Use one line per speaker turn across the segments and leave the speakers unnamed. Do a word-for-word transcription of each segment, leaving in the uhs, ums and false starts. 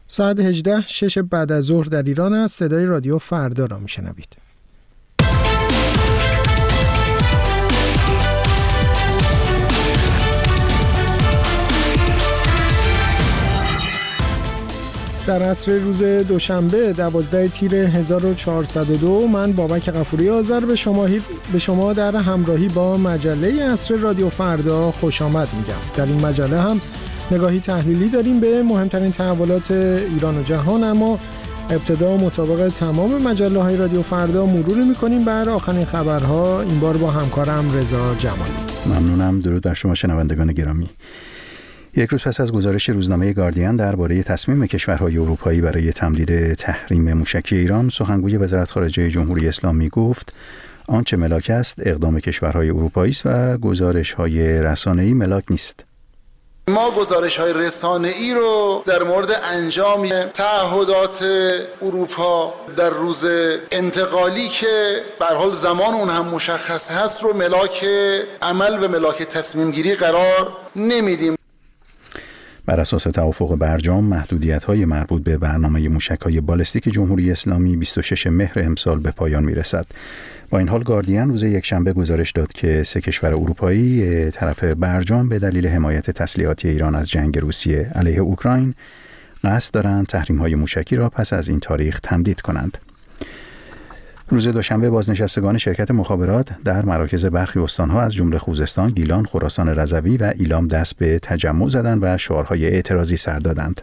ساعت هجده شش بعد از ظهر در ایران است. صدای رادیو فردا را میشنوید. در عصر روز دوشنبه دوازده تیر هزار و چهارصد و دو من بابک غفوری آذر به شما به شما در همراهی با مجله عصر رادیو فردا خوش آمد میگم. در این مجله هم نگاهی تحلیلی داریم به مهمترین تحولات ایران و جهان، اما ابتدا مطابق تمام مجله های رادیو فردا مرور میکنیم بر آخرین خبرها، این بار با همکارم رضا جمالی.
ممنونم. درود بر شما شنوندگان گرامی. یک روز پس از گزارش روزنامه گاردین درباره تصمیم کشورهای اروپایی برای تمدید تحریم موشکی ایران، سخنگوی وزارت خارجه جمهوری اسلامی گفت آنچه ملاک است اقدام کشورهای اروپایی است و گزارش‌های رسانه‌ای ملاک نیست.
ما گزارش‌های رسانه‌ای رو در مورد انجام تعهدات اروپا در روز انتقالی که به هر حال زمان اون هم مشخص هست رو ملاک عمل و ملاک تصمیم گیری قرار نمیدیم.
بر اساس توافق برجام، محدودیت‌های مربوط به برنامه موشک‌های بالستیک جمهوری اسلامی بیست و شش مهر امسال به پایان می‌رسد. با این حال گاردین روز یکشنبه گزارش داد که سه کشور اروپایی طرف برجام به دلیل حمایت تسلیحاتی ایران از جنگ روسیه علیه اوکراین قصد دارند تحریم‌های موشکی را پس از این تاریخ تمدید کنند. روز دوشنبه بازنشستگان شرکت مخابرات در مراکز برخی استان‌ها از جمله خوزستان، گیلان، خراسان رضوی و ایلام دست به تجمع زدند و شعارهای اعتراضی سر دادند.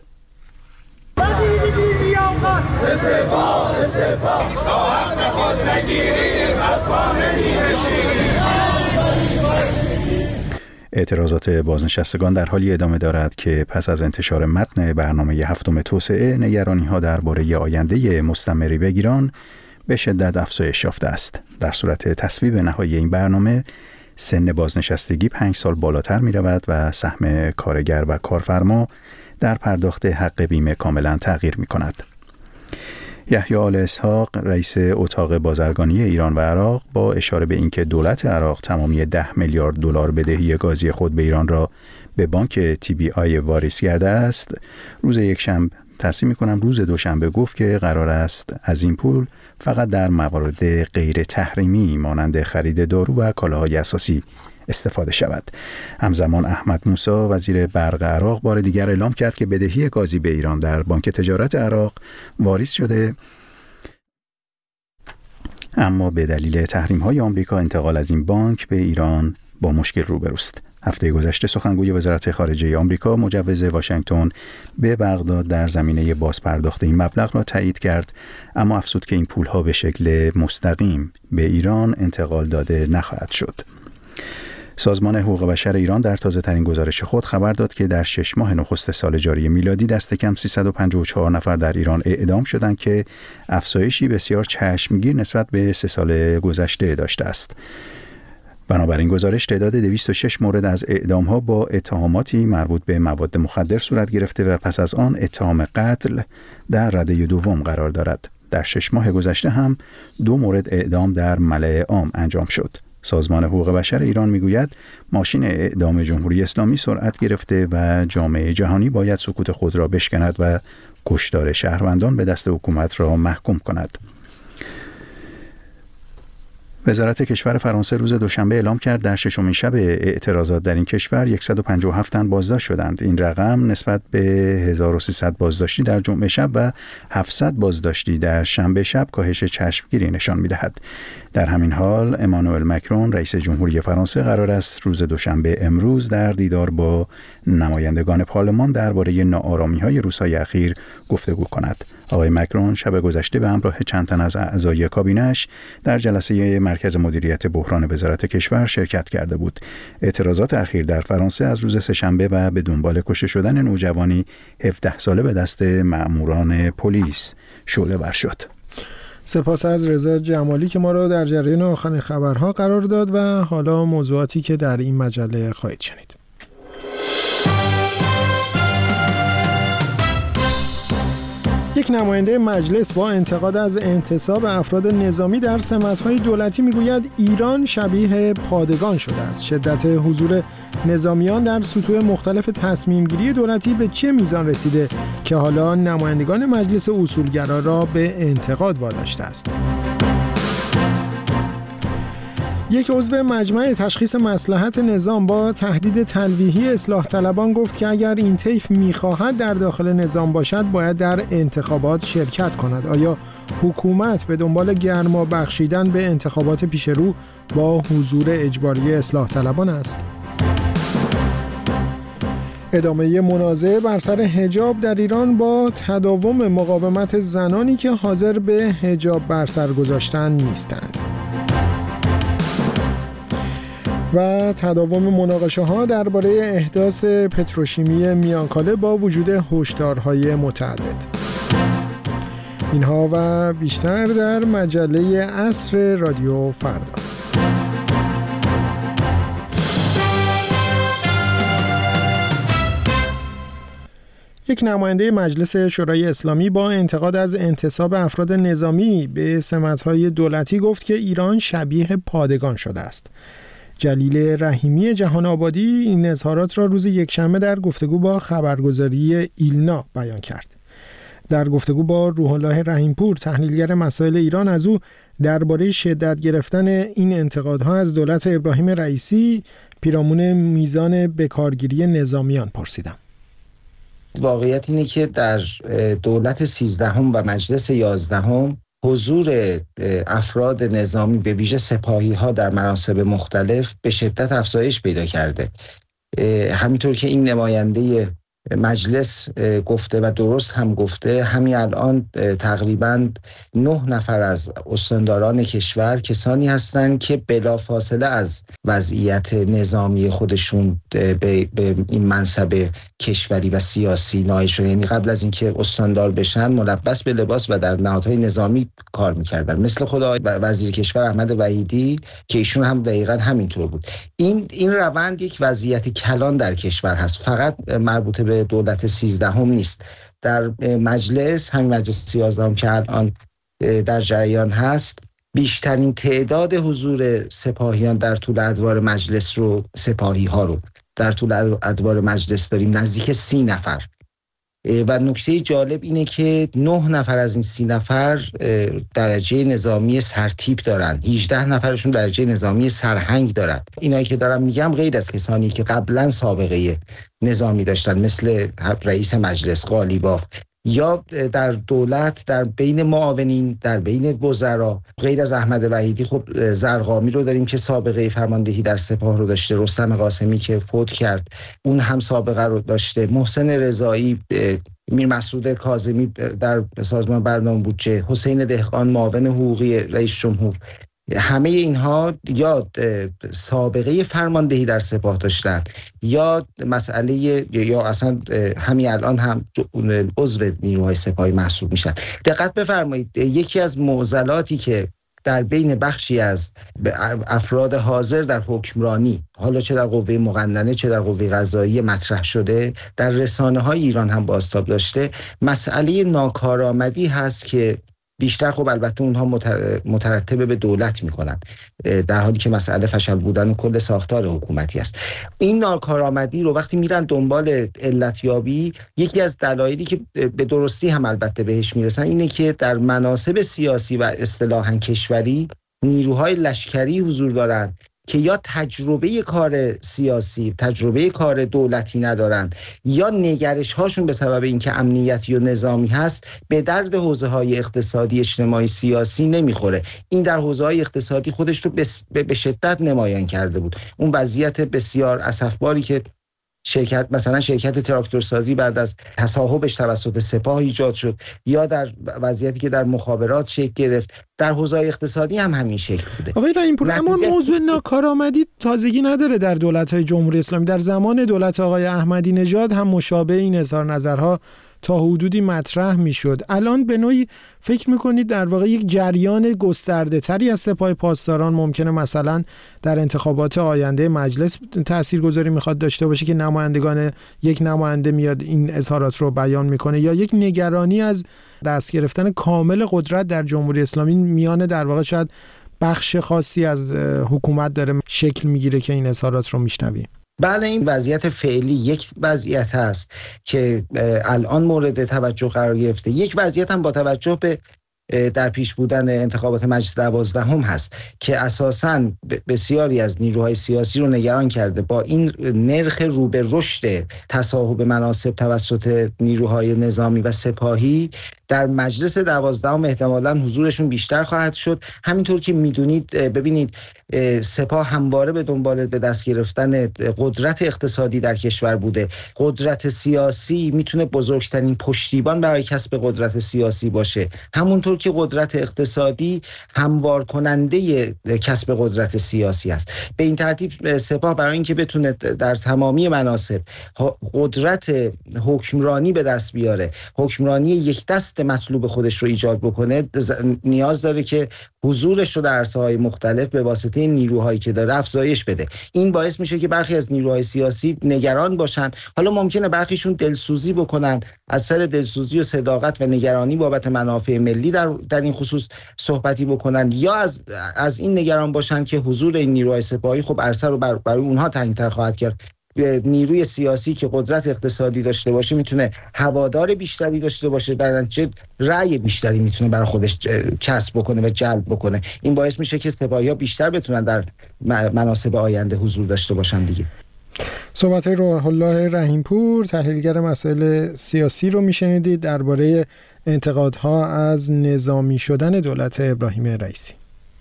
اعتراضات بازنشستگان در حالی ادامه دارد که پس از انتشار متن برنامه هفتم توسعه، نگرانی‌ها درباره آینده مستمری به گیلان به شدت افزایش یافته است. در صورت تصویب نهایی این برنامه، سن بازنشستگی پنج سال بالاتر می رود و سهم کارگر و کارفرما در پرداخت حق بیمه کاملا تغییر می کند. یحیی آل اسحاق، رئیس اتاق بازرگانی ایران و عراق، با اشاره به اینکه دولت عراق تمامی ده میلیارد دلار بدهی گازی خود به ایران را به بانک تی بی آی واریز کرده است، روز یکشنبه تصمیم می‌کنم روز دوشنبه گفت که قرار است از این پول فقط در موارد غیر تحریمی مانند خرید دارو و کالاهای اساسی استفاده شود. همزمان احمد موسی، وزیر برق عراق، بار دیگر اعلام کرد که بدهی گازی به ایران در بانک تجارت عراق واریز شده، اما به دلیل تحریم‌های آمریکا انتقال از این بانک به ایران با مشکل روبروست. هفته گذشته سخنگوی وزارت خارجه آمریکا مجوز واشنگتن به بغداد در زمینه بازپرداخت این مبلغ را تایید کرد، اما افزود که این پولها به شکل مستقیم به ایران انتقال داده نخواهد شد. سازمان حقوق بشر ایران در تازه‌ترین گزارش خود خبر داد که در شش ماه نخست سال جاری میلادی دست کم سیصد و پنجاه و چهار نفر در ایران اعدام شدند که افزایشی بسیار چشمگیر نسبت به سه سال گذشته داشته است. بنابراین گزارش تعداد دویست و شش مورد از اعدام‌ها با اتهاماتی مربوط به مواد مخدر صورت گرفته و پس از آن اتهام قتل در رده دوم قرار دارد. در شش ماه گذشته هم دو مورد اعدام در ملأ عام انجام شد. سازمان حقوق بشر ایران میگوید ماشین اعدام جمهوری اسلامی سرعت گرفته و جامعه جهانی باید سکوت خود را بشکند و کشتار شهروندان به دست حکومت را محکوم کند. وزارت کشور فرانسه روز دوشنبه اعلام کرد در ششمین شب اعتراضات در این کشور صد و پنجاه و هفت تن بازداشت شدند. این رقم نسبت به هزار و سیصد بازداشتی در جمعه شب و هفتصد بازداشتی در شنبه شب کاهش چشمگیری نشان می‌دهد. در همین حال امانوئل مکرون رئیس جمهوری فرانسه قرار است روز دوشنبه امروز در دیدار با نمایندگان پارلمان درباره ناآرامی‌های روزهای اخیر گفتگو کند. آقای مکرون شب گذشته به همراه چند تن از اعضای کابینه‌اش در جلسه مرکز مدیریت بحران وزارت کشور شرکت کرده بود. اعتراضات اخیر در فرانسه از روز سه‌شنبه و به دنبال کشته شدن نوجوانی هفده ساله به دست مأموران پلیس شعله‌ور شد.
سپاس از رضا جمالی که ما را در جریان آخرین خبرها قرار داد و حالا موضوعاتی که در این مجله خواهید شنید. یک نماینده مجلس با انتقاد از انتصاب افراد نظامی در سمت‌های دولتی میگوید ایران شبیه پادگان شده است. شدت حضور نظامیان در سطوح مختلف تصمیم‌گیری دولتی به چه میزان رسیده که حالا نمایندگان مجلس اصولگرا را به انتقاد واداشته است. یک عضو مجمع تشخیص مصلحت نظام با تهدید تلویحی اصلاح طلبان گفت که اگر این طیف می‌خواهد در داخل نظام باشد باید در انتخابات شرکت کند. آیا حکومت به دنبال گرما بخشیدن به انتخابات پیش رو با حضور اجباری اصلاح طلبان است؟ ادامه منازعه بر سر حجاب در ایران با تداوم مقاومت زنانی که حاضر به حجاب بر سر گذاشتن نیستند و تداوم مناقشه ها درباره احداث پتروشیمی میانکاله با وجود هشدارهای متعدد. اینها و بیشتر در مجله عصر رادیو فردا. یک نماینده مجلس شورای اسلامی با انتقاد از انتصاب افراد نظامی به سمت‌های دولتی گفت که ایران شبیه پادگان شده است. جلیل رحیمی جهان آبادی این اظهارات را روز یکشنبه در گفتگو با خبرگزاری ایلنا بیان کرد. در گفتگو با روح الله رحیمپور تحلیلگر مسائل ایران از او درباره شدت گرفتن این انتقادها از دولت ابراهیم رئیسی پیرامون میزان بکارگیری نظامیان پرسیدم.
واقعیت اینه که در دولت سیزدهم و مجلس یازدهم حضور افراد نظامی به ویژه سپاهی ها در مناصب مختلف به شدت افزایش پیدا کرده. همینطور که این نماینده مجلس گفته و درست هم گفته، همین الان تقریباً نه نفر از استانداران کشور کسانی هستند که بلافاصله از وضعیت نظامی خودشون به, به این منصب کشوری و سیاسی نائل شدن. یعنی قبل از اینکه استاندار بشن ملبس به لباس و در نهادهای نظامی کار میکردن، مثل خود وزیر کشور احمد وحیدی که ایشون هم دقیقاً همینطور بود. این این روند یک وضعیت کلان در کشور هست، فقط مربوط به دولت سیزدهم نیست. در مجلس، همین مجلس یازدهم که الان در جریان هست، بیشترین تعداد حضور سپاهیان در طول ادوار مجلس رو سپاهی ها رو در طول ادوار مجلس داریم، نزدیک سی نفر. و نکته جالب اینه که نه نفر از این سی نفر درجه نظامی سرتیپ دارن، هجده نفرشون درجه نظامی سرهنگ دارن. اینایی که دارم میگم غیر از کسانی که قبلا سابقه نظامی داشتن مثل رئیس مجلس قالیباف، یا در دولت در بین معاونین، در بین وزرا، غیر از احمد وحیدی خب زرقامی رو داریم که سابقه فرماندهی در سپاه رو داشته، رستم قاسمی که فوت کرد اون هم سابقه رو داشته، محسن رضایی، میر مسعود کاظمی در سازمان برنامه بودجه، حسین دهقان معاون حقوقی رئیس جمهور، همه اینها یا سابقه فرماندهی در سپاه داشتن یا مسئله یا اصلا همین الان هم عضو نیروهای سپاهی محسوب میشن. دقت بفرمایید، یکی از معضلاتی که در بین بخشی از افراد حاضر در حکمرانی، حالا چه در قوه مقننه چه در قوه قضاییه مطرح شده، در رسانه‌های ایران هم بازتاب داشته، مسئله ناکارآمدی هست که بیشتر خب البته اونها مترتبه به دولت میکنن، در حالی که مسئله فشل بودن کل ساختار حکومتی است. این ناکارآمدی رو وقتی میرن دنبال علتیابی، یکی از دلایلی که به درستی هم البته بهش میرسن اینه که در مناصب سیاسی و اصطلاحاً کشوری نیروهای لشکری حضور دارن که یا تجربه کار سیاسی، تجربه کار دولتی ندارن، یا نگرش هاشون به سبب اینکه امنیتی و نظامی هست به درد حوزه های اقتصادی، اجتماعی، سیاسی نمیخوره. این در حوزه های اقتصادی خودش رو به شدت نمایان کرده بود. اون وضعیت بسیار اسفباری که شرکت مثلا شرکت تراکتورسازی بعد از تصاحبش توسط سپاه ایجاد شد، یا در وضعیتی که در مخابرات شکل گرفت، در حوزه اقتصادی هم همین شکل بوده.
آقای رحیمپور، اما موضوع ناکارآمدی تازگی نداره در دولت‌های جمهوری اسلامی. در زمان دولت آقای احمدی نژاد هم مشابه این اظهار نظرها تا حدودی مطرح میشد. الان به نوعی فکر میکنید در واقع یک جریان گسترده تری از سپاه پاسداران ممکنه مثلا در انتخابات آینده مجلس تاثیرگذاری میخواد داشته باشه که نمایندگان یک نماینده میاد این اظهارات رو بیان میکنه، یا یک نگرانی از دست گرفتن کامل قدرت در جمهوری اسلامی میانه در واقع شاید بخش خاصی از حکومت داره شکل میگیره که این اظهارات رو میشنویم؟
بله، این وضعیت فعلی یک وضعیت هست که الان مورد توجه قرار گرفته. یک وضعیت هم با توجه به در پیش بودن انتخابات مجلس دوازدهم هست که اساساً بسیاری از نیروهای سیاسی رو نگران کرده. با این نرخ رو به رشد تصاحب مناصب توسط نیروهای نظامی و سپاهی در مجلس دوازدهم احتمالاً حضورشون بیشتر خواهد شد. همینطور که میدونید، ببینید سپاه همواره به دنبال به دست گرفتن قدرت اقتصادی در کشور بوده. قدرت سیاسی میتونه بزرگترین پشتیبان برای کسب قدرت سیاسی باشه، همونطور که قدرت اقتصادی هموار کننده کسب قدرت سیاسی است. به این ترتیب سپاه برای اینکه بتونه در تمامی مناصب قدرت حکمرانی به دست بیاره، حکمرانی یک دست مطلوب خودش رو ایجاد بکنه، نیاز داره که حضورش رو در عرصه‌های مختلف به واسطه نیروهایی که داره افزایش بده. این باعث میشه که برخی از نیروهای سیاسی نگران باشن. حالا ممکنه برخیشون دلسوزی بکنن، از سر دلسوزی و صداقت و نگرانی بابت منافع ملی در در این خصوص صحبتی بکنن، یا از از این نگران باشن که حضور این نیروهای سپاهی خب عرصه رو بر برای اونها تنگ‌تر خواهد کرد. نیروی سیاسی که قدرت اقتصادی داشته باشه میتونه هوادار بیشتری داشته باشه، در نتیجه رأی بیشتری میتونه برای خودش کسب بکنه و جلب بکنه. این باعث میشه که سپاهی‌ها بیشتر بتونن در مناصب آینده حضور داشته باشن دیگه.
صحبت روح الله رحیمپور، تحلیلگر مسائل سیاسی رو میشنیدید درباره انتقادها از نظامی شدن دولت ابراهیم رئیسی.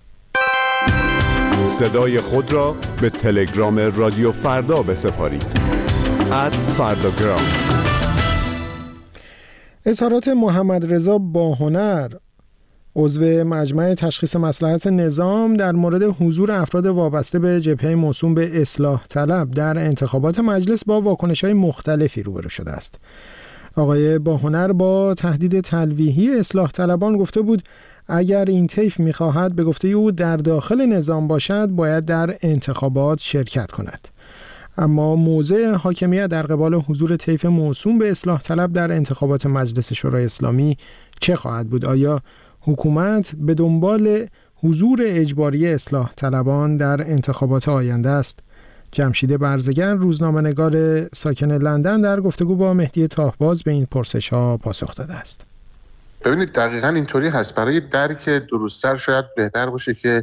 صدای خود را به تلگرام رادیو فردا بسپارید. ات فرداگرام. اظهارات
محمد رضا باهنر، عضو مجمع تشخیص مصلحت نظام، در مورد حضور افراد وابسته به جبهه موسوم به اصلاح طلب در انتخابات مجلس با واکنش‌های مختلفی روبرو شده است. آقای باهنر با تهدید تلویحی اصلاح طلبان گفته بود اگر این طیف می‌خواهد به گفته او در داخل نظام باشد باید در انتخابات شرکت کند. اما موضع حاکمیت در قبال حضور طیف موسوم به اصلاح طلب در انتخابات مجلس شورای اسلامی چه خواهد بود؟ آیا حکومت به دنبال حضور اجباری اصلاح طلبان در انتخابات آینده است؟ جمشید برزگر، روزنامه‌نگار ساکن لندن، در گفتگو با مهدی تاهباز به این پرسش‌ها پاسخ داده است.
ببینید دقیقاً اینطوری هست. برای درک درست‌تر شاید بهتر باشه که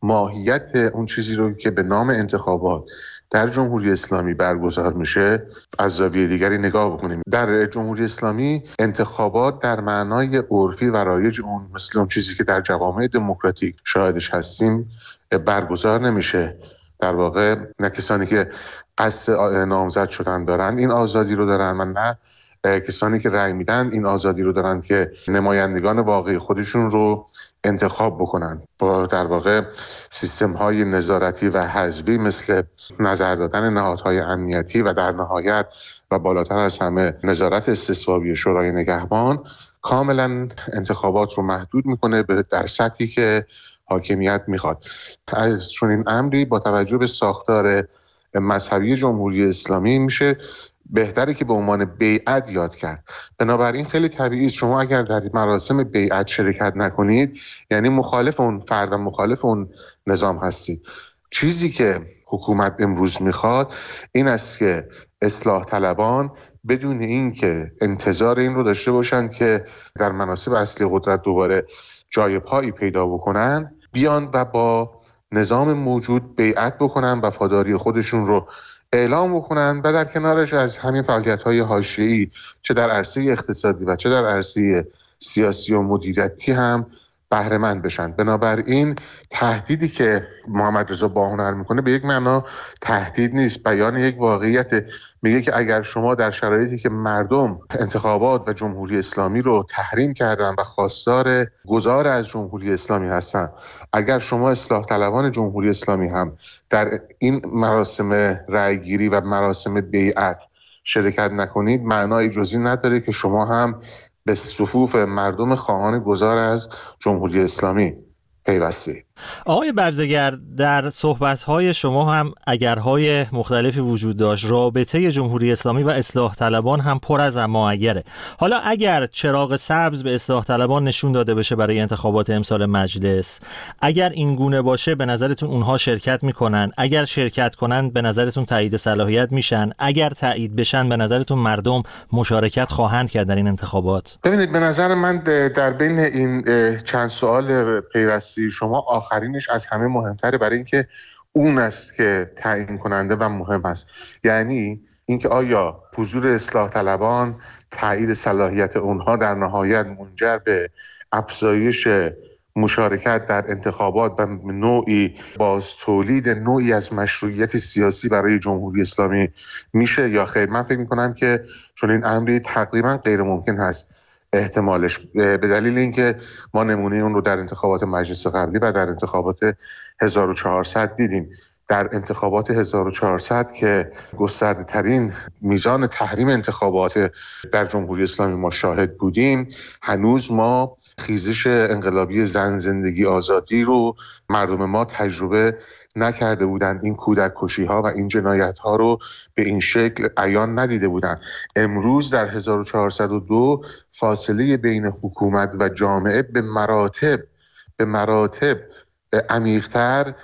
ماهیت اون چیزی رو که به نام انتخابات در جمهوری اسلامی برگزار میشه از زاویه دیگری نگاه بکنیم. در جمهوری اسلامی انتخابات در معنای عرفی و رایج اون، مثل اون چیزی که در جوامع دموکراتیک شاهدش هستیم، برگزار نمیشه. در واقع نه کسانی که قصد نامزد شدن دارن این آزادی رو دارن و نه کسانی که رأی میدن این آزادی رو دارن که نمایندگان واقعی خودشون رو انتخاب بکنن با در واقع سیستم های نظارتی و حزبی مثل نظر دادن نهادهای امنیتی و در نهایت و بالاتر از همه نظارت استصوابی شورای نگهبان. کاملا انتخابات رو محدود میکنه در سطحی که حاکمیت میخواد. از چون این امری با توجه به ساختار مذهبی جمهوری اسلامی میشه بهتره که به عنوان بیعت یاد کرد. بنابراین خیلی طبیعی است شما اگر در مراسم بیعت شرکت نکنید یعنی مخالف اون فرد، مخالف اون نظام هستید. چیزی که حکومت امروز میخواد این است که اصلاح طلبان بدون این که انتظار این رو داشته باشند که در مناصب اصلی قدرت دوباره جای پایی پیدا بکنن، بیان و با نظام موجود بیعت بکنن، وفاداری خودشون رو اعلام بکنن و در کنارش از همین فعالیت‌های حاشیه‌ای چه در عرصه اقتصادی و چه در عرصه سیاسی و مدیریتی هم بهره مند بشن. بنابراین تهدیدی که محمد رضا باهنر میکنه به یک معنا تهدید نیست، بیان یک واقعیت. میگه که اگر شما در شرایطی که مردم انتخابات و جمهوری اسلامی رو تحریم کردن و خواستار گذار از جمهوری اسلامی هستن، اگر شما اصلاح طلبان جمهوری اسلامی هم در این مراسم رأیگیری و مراسم بیعت شرکت نکنید معنای جزئی نداره که شما هم به صفوف مردم خواهان گذار از جمهوری اسلامی پیوستید.
آقای برزگر، در صحبت‌های شما هم اگرهای مختلفی وجود داشت. رابطه جمهوری اسلامی و اصلاح طلبان هم پر از اما اگره. حالا اگر چراغ سبز به اصلاح طلبان نشون داده بشه برای انتخابات امسال مجلس، اگر این گونه باشه به نظرتون اونها شرکت میکنن؟ اگر شرکت کنن به نظرتون تایید صلاحیت میشن؟ اگر تایید بشن به نظرتون مردم مشارکت خواهند کرد در این انتخابات؟
ببینید، به نظر من در بین این چند سوال پیوستی شما آخرینش از همه مهمتره، برای اینکه اون است که تعیین کننده و مهم است. یعنی اینکه آیا حضور اصلاح طلبان، تایید صلاحیت اونها در نهایت منجر به افزایش مشارکت در انتخابات و نوعی باز تولید نوعی از مشروعیت سیاسی برای جمهوری اسلامی میشه یا خیر. من فکر میکنم که چون این امری تقریبا غیر ممکن هست احتمالش، به دلیل اینکه ما نمونه اون رو در انتخابات مجلس قبلی و در انتخابات هزار و چهارصد دیدیم. در انتخابات هزار و چهارصد که گسترده ترین میزان تحریم انتخابات در جمهوری اسلامی ما شاهد بودیم، هنوز ما خیزش انقلابی زن زندگی آزادی رو مردم ما تجربه نکرده بودند. این کودک کشی ها و این جنایت ها رو به این شکل عیان ندیده بودند. امروز در هزار و چهارصد و دو فاصله بین حکومت و جامعه به مراتب به مراتب عمیق‌تر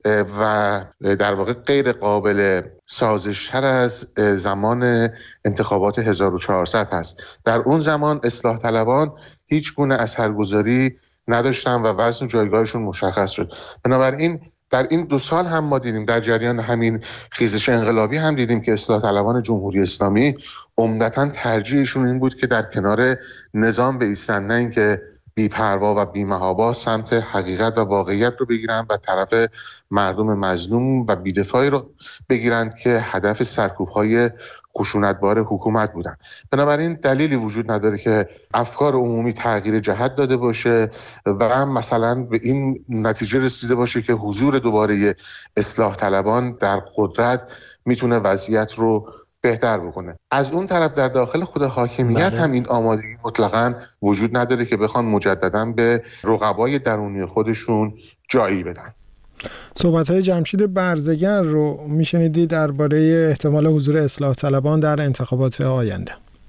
و در واقع غیر قابل سازش‌تر از زمان انتخابات هزار و چهارصد هست. در اون زمان اصلاح طلبان هیچ گونه اثرگذاری نداشتن و وزن و جایگاهشون مشخص شد. بنابراین در این دو سال هم ما دیدیم، در جریان همین خیزش انقلابی هم دیدیم که اصلاح طلبان جمهوری اسلامی عمدتاً ترجیحشون این بود که در کنار نظام بایستن، نه اینکه بی‌پروا و بی‌محابا سمت حقیقت و واقعیت رو بگیرن و طرف مردم مظلوم و بی‌دفاعی رو بگیرند که هدف سرکوب‌های خشونتبار حکومت بودن. بنابراین دلیلی وجود نداره که افکار عمومی تغییر جهت داده باشه و هم مثلا به این نتیجه رسیده باشه که حضور دوباره اصلاح طلبان در قدرت میتونه وضعیت رو بهتر بکنه. از اون طرف در داخل خود حاکمیت
بله.
هم این آمادگی مطلقاً وجود نداره که بخوان مجدداً به رقبای درونی خودشون جایی بدن.
صحبت‌های جمشید برزگر رو میشنیدی درباره احتمال حضور اصلاح طلبان در انتخابات آینده.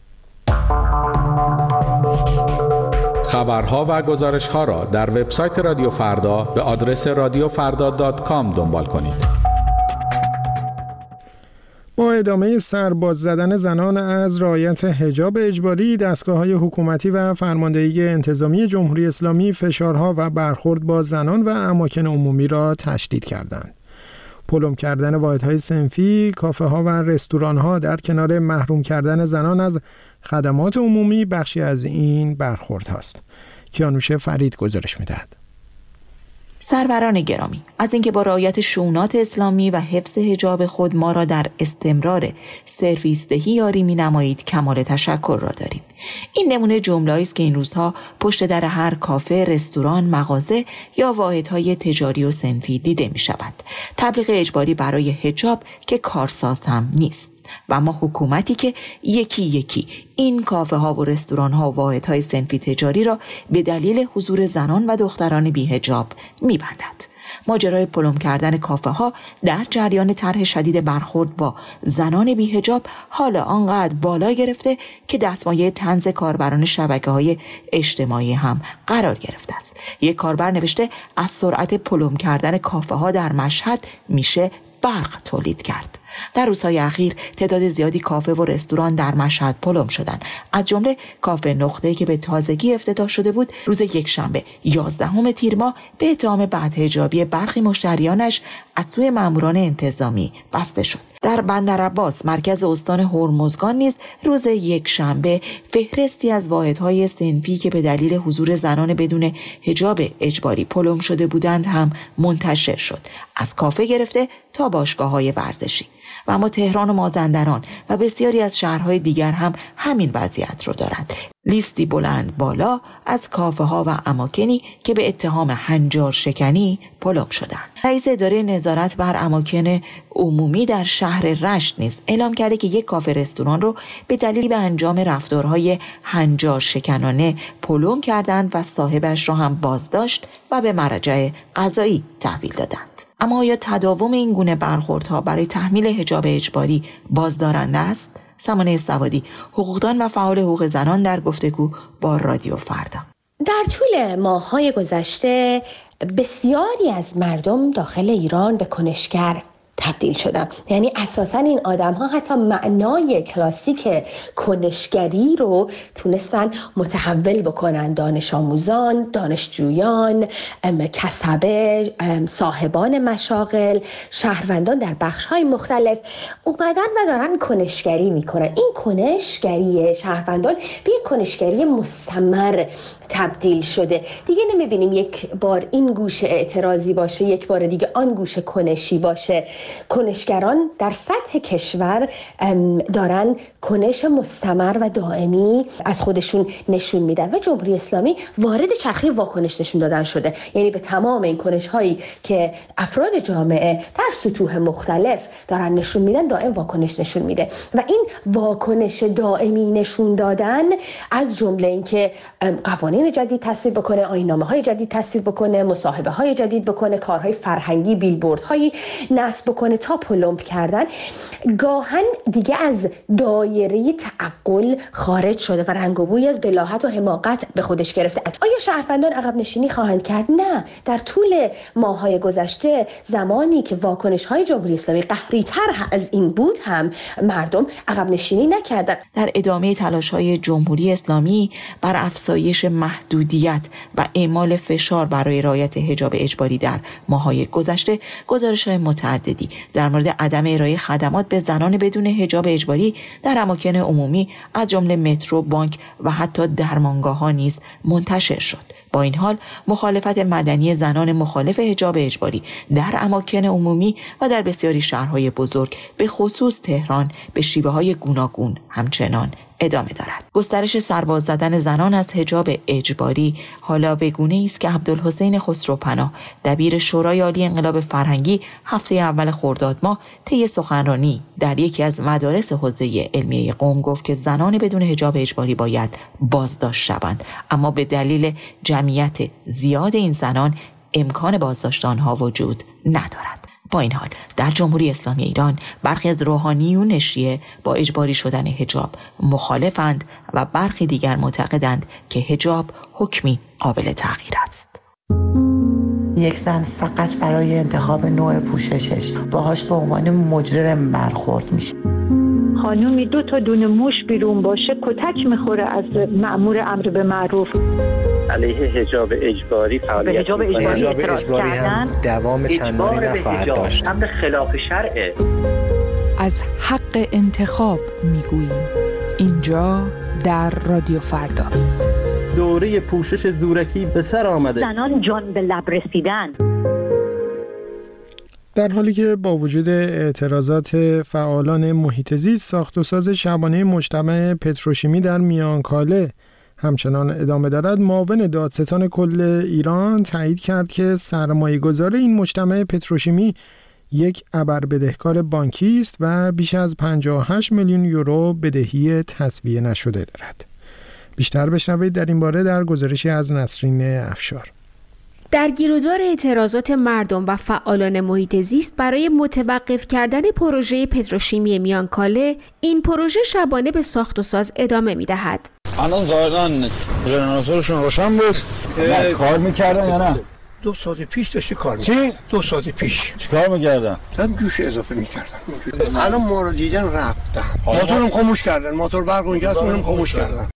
خبرها و گزارش‌ها را در وبسایت رادیو فردا به آدرس رادیو فردا دات کام دنبال کنید.
با ادامه سرباز زدن زنان از رعایت حجاب اجباری، دستگاه‌های حکومتی و فرماندهی انتظامی جمهوری اسلامی فشارها و برخورد با زنان و اماکن عمومی را تشدید کردند. پلم کردن واحدهای صنفی، کافه‌ها و رستوران‌ها در کنار محروم کردن زنان از خدمات عمومی بخشی از این برخورد هاست. کیانوش فرید گزارش می‌دهد.
سروران گرامی، از اینکه با رعایت شونات اسلامی و حفظ حجاب خود ما را در استمرار سرویس دهی یاری می نمایید کمال تشکر را داریم. این نمونه جمله‌ای است که این روزها پشت در هر کافه، رستوران، مغازه یا واحدهای تجاری و صنفی دیده می شود. تبلیغ اجباری برای حجاب که کارساز هم نیست و اما حکومتی که یکی یکی این کافه ها و رستوران ها و واحد های صنفی تجاری را به دلیل حضور زنان و دختران بی حجاب می بندد. ماجرای پلم کردن کافه ها در جریان طرح شدید برخورد با زنان بی حجاب حالا آنقدر بالا گرفته که دستمایه طنز کاربران شبکه های اجتماعی هم قرار گرفته است. یک کاربر نوشته از سرعت پلم کردن کافه ها در مشهد میشه برق تولید کرد. در روزهای اخیر تعداد زیادی کافه و رستوران در مشهد پلم شدند. از جمله کافه نقطه‌ای که به تازگی افتتاح شده بود، روز یکشنبه یازدهم تیر ماه به اتهام بدحجابی برخی مشتریانش از سوی ماموران انتظامی بسته شد. در بندرعباس مرکز استان هرمزگان نیز روز یکشنبه فهرستی از واحدهای صنفی که به دلیل حضور زنان بدون حجاب اجباری پلم شده بودند هم منتشر شد، از کافه گرفته تا باشگاه‌های ورزشی. و اما تهران و مازندران و بسیاری از شهرهای دیگر هم همین وضعیت رو دارند. لیستی بلند بالا از کافه ها و اماکنی که به اتهام هنجار شکنی پلم شدند. رئیس اداره نظارت بر اماکن عمومی در شهر رشت نیز اعلام کرده که یک کافه رستوران رو به دلیل به انجام رفتارهای هنجار شکنانه پلم کردند و صاحبش را هم بازداشت و به مرجع قضایی تحویل دادند. اما آیا تداوم این گونه برخوردها برای تحمیل حجاب اجباری بازدارنده است؟ سمانه سوادی، حقوقدان و فعال حقوق زنان، در گفتگو با رادیو فردا.
در طول ماه‌های گذشته بسیاری از مردم داخل ایران به کنشگر تبدیل شدن. یعنی اساساً این آدم ها حتی معنای کلاسیک کنشگری رو تونستن متحول بکنن. دانش آموزان، دانشجویان، کسبه، صاحبان مشاغل، شهروندان در بخش های مختلف اومدن و دارن کنشگری میکنن. این کنشگری شهروندان به یک کنشگری مستمر تبدیل شده. دیگه نمیبینیم یک بار این گوشه اعتراضی باشه، یک بار دیگه آن گوشه کنشی باشه. کنشگران در سطح کشور دارن کنش مستمر و دائمی از خودشون نشون میدن و جمهوری اسلامی وارد چرخه واکنش نشون دادن شده. یعنی به تمام این کنش هایی که افراد جامعه در سطوح مختلف دارن نشون میدن دائم واکنش نشون میده و این واکنش دائمی نشون دادن از جمله اینکه قوانین جدید تصویب بکنه، آیین‌نامه‌های جدید تصویب بکنه، مصاحبه‌های جدید بکنه، کارهای فرهنگی، بیلبوردهایی نصب بکنه تا پلمپ کردن، گاهن دیگه از دایره تعقل خارج شده و رنگ و بوی از بلاهت و حماقت به خودش گرفته. آیا شهروندان عقب نشینی خواهند کرد؟ نه. در طول ماه‌های گذشته زمانی که واکنش‌های جمهوری اسلامی قهری‌تر از این بود هم مردم عقب نشینی نکردند.
در ادامه تلاش‌های جمهوری اسلامی بر افزایش محدودیت و اعمال فشار برای رعایت حجاب اجباری در ماه‌های گذشته، گزارش‌های متعددی در مورد عدم ارائه خدمات به زنان بدون حجاب اجباری در اماکن عمومی از جمله مترو، بانک و حتی درمانگاه‌ها نیز منتشر شد. با این حال مخالفت مدنی زنان مخالف حجاب اجباری در اماکن عمومی و در بسیاری شهرهای بزرگ به خصوص تهران به شیوه‌های گوناگون همچنان ادامه دارد. گسترش سرباز زدن زنان از حجاب اجباری حالا به گونه‌ای است که عبدالحسین خسروپناه، دبیر شورای عالی انقلاب فرهنگی، هفته اول خرداد ماه طی سخنرانی در یکی از مدارس حوزه علمیه قم گفت که زنان بدون حجاب اجباری باید بازداشت شوند، اما به دلیل جمعیت زیاد این زنان امکان بازداشت آنها وجود ندارد. با این حال در جمهوری اسلامی ایران برخی از روحانیون شیعه با اجباری شدن حجاب مخالفند و برخی دیگر معتقدند که حجاب حکمی قابل تغییر است.
یک زن فقط برای انتخاب نوع پوششش باهاش به عنوان مجرم برخورد میشه.
خانومی دو تا دونه موش بیرون باشه کتک میخوره از مأمور امر به معروف.
علیه حجاب اجباری فعالیت
حجاب اجباری, حجاب اجباری هم دوام چندانی نخواهد داشت.
امر خلاف شرعه.
از حق انتخاب میگوییم اینجا در رادیو فردا.
دوره پوشش زورکی به سر آمده.
زنان جان به لب رسیدن.
در حالی که با وجود اعتراضات فعالان محیط زیست، ساخت و ساز شبانه مجتمع پتروشیمی در میانکاله همچنان ادامه دارد، معاون دادستان کل ایران تایید کرد که سرمایه‌گذار این مجتمع پتروشیمی یک ابر بدهکار بانکی است و بیش از پنجاه و هشت میلیون یورو بدهی تسویه نشده دارد. بیشتر بشنوید در این باره در گزارشی از نسرین افشار.
در گیرودار اعتراضات مردم و فعالان محیط زیست برای متوقف کردن پروژه پتروشیمی میانکاله، این پروژه شبانه به ساخت و ساز ادامه می‌دهد.
الان ظاهراً ژنراتورشون روشن بود. نه کار می‌کردن یا نه؟
دو ساعت پیش داشتی کار می‌کردن. چی؟ دو ساعت پیش.
چیکار می‌کردن؟
هم جوش اضافه می‌کردن. الان ما رو دیدن رفتن. موتورم خاموش کردن. موتور برق اونجاست، اونم خاموش کردن.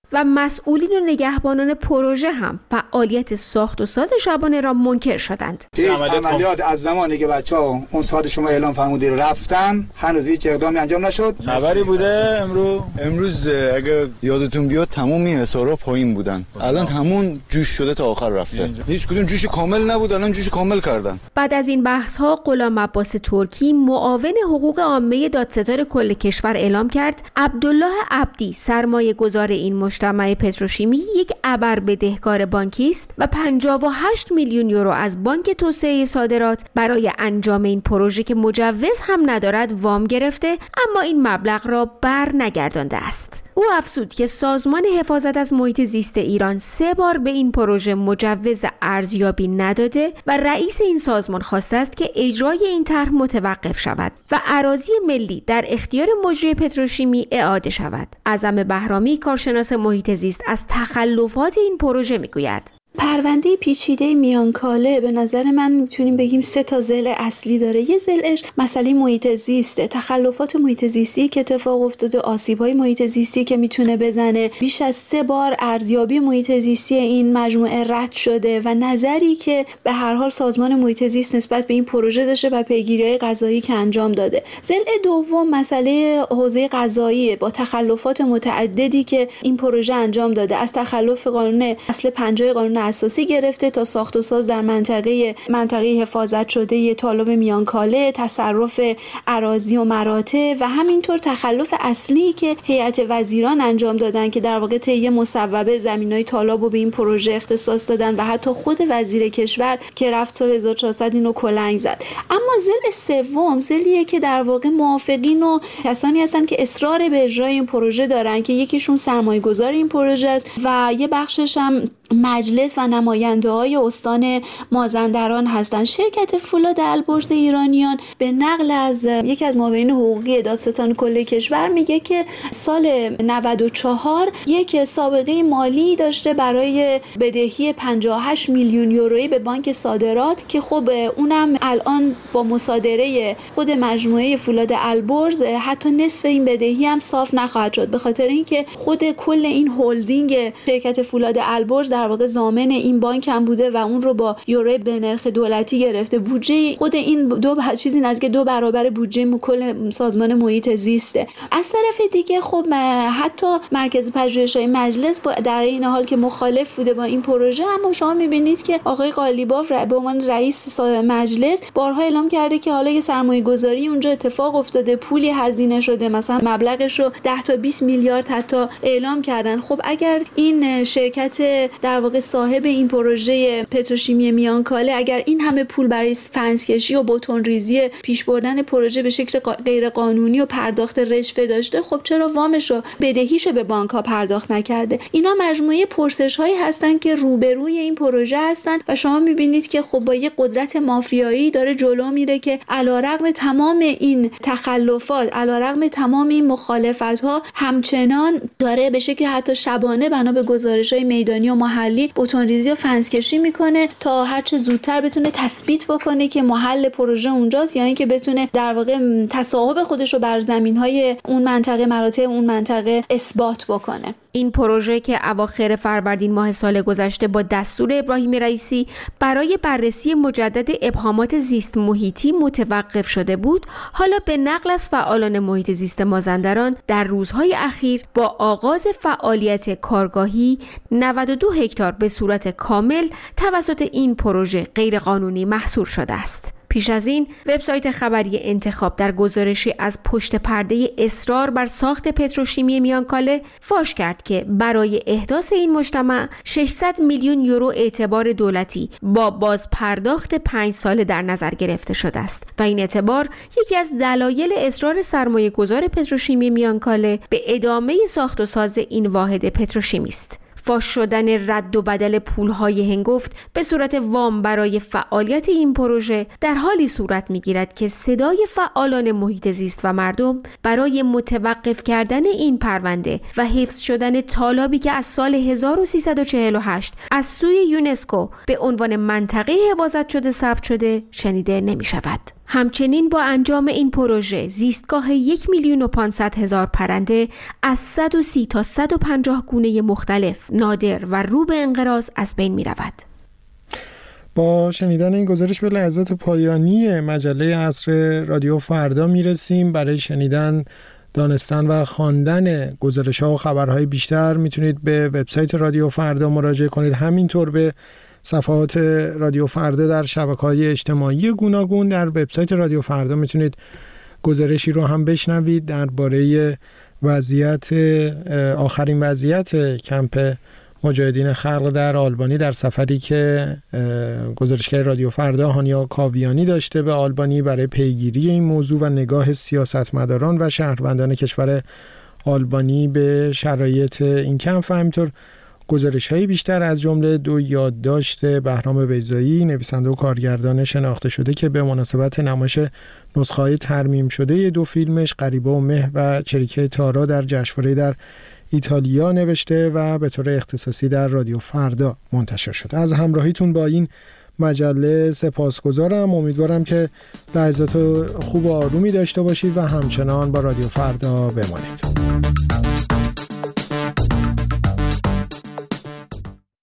و مسئولین و نگهبانان پروژه هم فعالیت ساخت و ساز شبانه را منکر شدند.
این عملیات از زمانی که بچه‌ها اون ساعت شما اعلام فرمودید رفتن هنوز هیچ اقدامی انجام نشد.
خبری بوده امروز امروز اگه یادتون بیاد تمام این حسارا پایین بودن. الان همون جوش شده تا آخر رفته. هیچ کدوم جوش کامل نبود، الان جوش کامل کردن.
بعد از این بحث ها غلام عباس ترکی معاون حقوق عامه دادستان کل کشور اعلام کرد عبدالله عبدی سرمایه گذار این مجتمع پتروشیمی یک ابر بدهکار بانکی است و پنجاه و هشت میلیون یورو از بانک توسعه صادرات برای انجام این پروژه که مجوز هم ندارد وام گرفته، اما این مبلغ را بر نگردانده است. او افزود که سازمان حفاظت از محیط زیست ایران سه بار به این پروژه مجوز ارزیابی نداده و رئیس این سازمان خواسته است که اجرای این طرح متوقف شود و اراضی ملی در اختیار مجری پتروشیمی اعاده شود. اعظم بهرامی کارشناس محیط زیست از تخلفات این پروژه میگوید:
پرونده پیچیده میانکاله به نظر من میتونیم بگیم سه تا ضلع اصلی داره. یه ضلعش مسئله محیط زیسته، تخلفات محیط زیستی که اتفاق افتاده، آسیب‌های محیط زیستی که میتونه بزنه. بیش از سه بار ارزیابی محیط زیستی این مجموعه رد شده و نظری که به هر حال سازمان محیط زیست نسبت به این پروژه داشته و پیگیری‌های قضایی که انجام داده. ضلع دوم مسئله حوزه قضایی با تخلفات متعددی که این پروژه انجام داده، از تخلف قانون اصل پنجاه قانون اساسی گرفته تا ساخت و ساز در منطقه منطقه حفاظت شده طالب میانکاله، تصرف اراضی و مراتع و همینطور تخلف اصلی که هیئت وزیران انجام دادن که در واقع طی مصوبه زمینای طالب رو به این پروژه اختصاص دادن و حتی خود وزیر کشور که رفت سال هزار و چهارصد اینو کلنگ زد. اما ضلع سوم ضلعیه که در واقع موافقین و کسانی هستن که اصرار به اجرای این پروژه دارن که یکیشون سرمایه‌گذار این پروژه است و یه بخشش هم مجلس و نماینده‌های استان مازندران هستند. شرکت فولاد البرز ایرانیان به نقل از یکی از معاونین حقوقی دادستان کل کشور میگه که سال نود و چهار یک سابقه مالی داشته برای بدهی پنجاه و هشت میلیون یورویی به بانک صادرات که خب اونم الان با مصادره خود مجموعه فولاد البرز حتی نصف این بدهی هم صاف نخواهد شد، به خاطر اینکه خود کل این هلدینگ شرکت فولاد البرز در واقع ضامن این بانک هم بوده و اون رو با یورو به نرخ دولتی گرفته. بودجه خود این دو چیزی نزدیک دو برابر بودجه کل سازمان محیط زیسته. از طرف دیگه خب حتی مرکز پژوهش‌های مجلس در این حال که مخالف بوده با این پروژه، اما شما می‌بینید که آقای قالیباف به عنوان رئیس مجلس بارها اعلام کرده که حالا یه سرمایه‌گذاری اونجا اتفاق افتاده، پولی هزینه شده، مثلا مبلغش رو ده تا بیست میلیارد حتی اعلام کردن. خب اگر این شرکت در واقع صاحب این پروژه پتروشیمی میانکاله اگر این همه پول برای فنسکشی و بتون ریزی پیش بردن پروژه به شکل غیر قانونی و پرداخت رشوه داشته، خب چرا وامش رو بدهیشو به بانک ها پرداخت نکرده؟ اینا مجموعه پرسش هایی هستن که روبروی این پروژه هستن و شما میبینید که خب با یه قدرت مافیایی داره جلو میره که علیرغم تمام این تخلفات، علیرغم تمام این مخالفت ها، همچنان داره به شکل حتی شبانه بنا به گزارش های میدانی و محلی بتون ریزی و فنسکشی میکنه تا هر چه زودتر بتونه تثبیت بکنه که محل پروژه اونجاست، یا اینکه بتونه در واقع تصاحب خودش رو بر زمین‌های اون منطقه، مراتع اون منطقه اثبات بکنه.
این پروژه که اواخر فروردین ماه سال گذشته با دستور ابراهیم رئیسی برای بررسی مجدد ابهامات زیست محیطی متوقف شده بود، حالا به نقل از فعالان محیط زیست مازندران در روزهای اخیر با آغاز فعالیت کارگاهی نود و دو هکتار به صورت کامل توسط این پروژه غیرقانونی محصور شده است. پیش از این وبسایت خبری انتخاب در گزارشی از پشت پرده اصرار بر ساخت پتروشیمی میانکاله فاش کرد که برای احداث این مجتمع ششصد میلیون یورو اعتبار دولتی با باز پرداخت پنج ساله در نظر گرفته شده است و این اعتبار یکی از دلایل اصرار سرمایه گذار پتروشیمی میانکاله به ادامه ساخت و ساز این واحد پتروشیمی است. فاش شدن رد و بدل پولهای هنگفت به صورت وام برای فعالیت این پروژه در حالی صورت میگیرد که صدای فعالان محیط زیست و مردم برای متوقف کردن این پرونده و حفظ شدن تالابی که از سال هزار و سیصد و چهل و هشت از سوی یونسکو به عنوان منطقه حفاظت شده ثبت شده شنیده نمی شود. همچنین با انجام این پروژه زیستگاه یک میلیون و پانصد هزار پرنده از صد و سی تا صد و پنجاه گونه مختلف نادر و رو به انقراض از بین می رود.
با شنیدن این گزارش به لحظات پایانی مجله عصر رادیو فردا می رسیم. برای شنیدن، دانستن و خواندن گزارش‌ها و خبرهای بیشتر میتونید به وبسایت رادیو فردا مراجعه کنید. همینطور به صفحات رادیو فردا در شبکه‌های اجتماعی گوناگون. در وبسایت رادیو فردا میتونید گزارشی رو هم بشنوید درباره وضعیت آخرین وضعیت کمپ مجاهدین خلق در آلبانی در سفری که گزارشگر رادیو فردا هانیا کاویانی داشته به آلبانی برای پیگیری این موضوع و نگاه سیاستمداران و شهروندان کشور آلبانی به شرایط این کمپ. همینطور گزارش‌های بیشتر از جمله دو یادداشت بهرام بیضایی نویسنده و کارگردان شناخته شده که به مناسبت نمایش نسخه‌های ترمیم شده دو فیلمش غریبه و مه و چریکه تارا در جشنواره در ایتالیا نوشته و به طور اختصاصی در رادیو فردا منتشر شده. از همراهیتون با این مجله سپاسگزارم. امیدوارم که لحظات خوب و آرومی داشته باشید و همچنان با رادیو فردا بمانید.